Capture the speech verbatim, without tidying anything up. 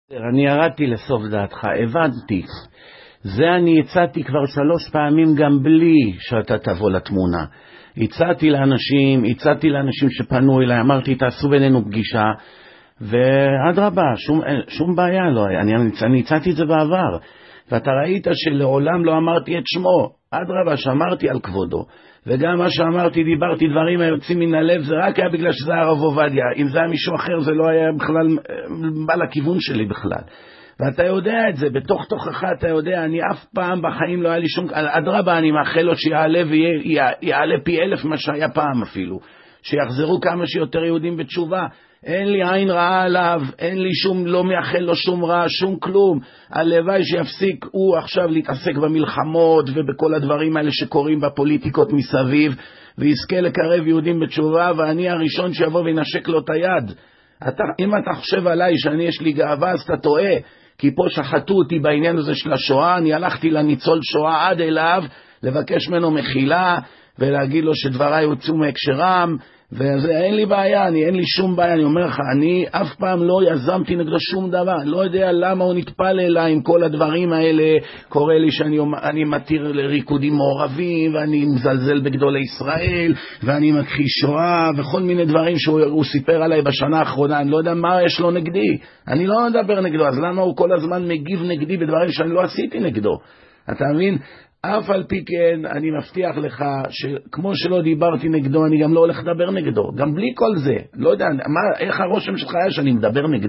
אני ירדתי לסוף דעתך, הבנתי. זה אני הצעתי כבר שלוש פעמים גם בלי שאתה תבוא לתמונה. הצעתי לאנשים, הצעתי לאנשים שפנו אליי, אמרתי תעשו בינינו פגישה, ואדרבה, שום, שום בעיה לא היה. אני, אני הצעתי את זה בעבר, ואתה ראית שלעולם לא אמרתי את שמו. אדרבה, שאמרתי על כבודו, וגם מה שאמרתי, דיברתי דברים היוצאים מן הלב, זה רק היה בגלל שזה הרב עובדיה. אם זה היה מישהו אחר, זה לא היה בכלל בא לכיוון שלי בכלל. ואתה יודע את זה, בתוך תוכך אתה יודע, אני אף פעם בחיים לא היה לי שום, אדרבה, אני מאחל לו שיעלה ויעלה פי אלף מה שהיה פעם אפילו, שיחזרו כמה שיותר יהודים בתשובה. אין לי עין רעה עליו, אין לי שום, לא מאחל לו שום רע, שום כלום. הלוואי שיפסיק הוא עכשיו להתעסק במלחמות ובכל הדברים האלה שקורים בפוליטיקות מסביב, ויזכה לקרב יהודים בתשובה, ואני הראשון שיבוא וינשק לו את היד. אתה, אם אתה חושב עליי שאני יש לי גאווה, אז אתה טועה, כי פה שחטו אותי בעניין הזה של השואה. אני הלכתי לניצול שואה עד אליו, לבקש ממנו מחילה, ולהגיד לו שדבריי הוצאו מהקשרם, וזה אין לי בעיה, אני אין לי שום בעיה. אני אומר לך, אני אף פעם לא יזמתי נגדו שום דבר, אני לא יודע למה הוא נטפל אליי עם כל הדברים האלה. קורא לי שאני אני מתיר לריקודים מעורבים, ואני מזלזל בגדולי ישראל, ואני מכחיש שואה, וכל מיני דברים שהוא סיפר עליי בשנה האחרונה. אני לא יודע מה יש לו נגדי, אני לא מדבר נגדו, אז למה הוא כל הזמן מגיב נגדי בדברים שאני לא עשיתי נגדו? אתה מבין? אף על פי כן, אני מבטיח לך שכמו שלא דיברתי נגדו, אני גם לא הולך לדבר נגדו, גם בלי כל זה. לא יודע, מה, איך הרושם שלך היה שאני מדבר נגדו?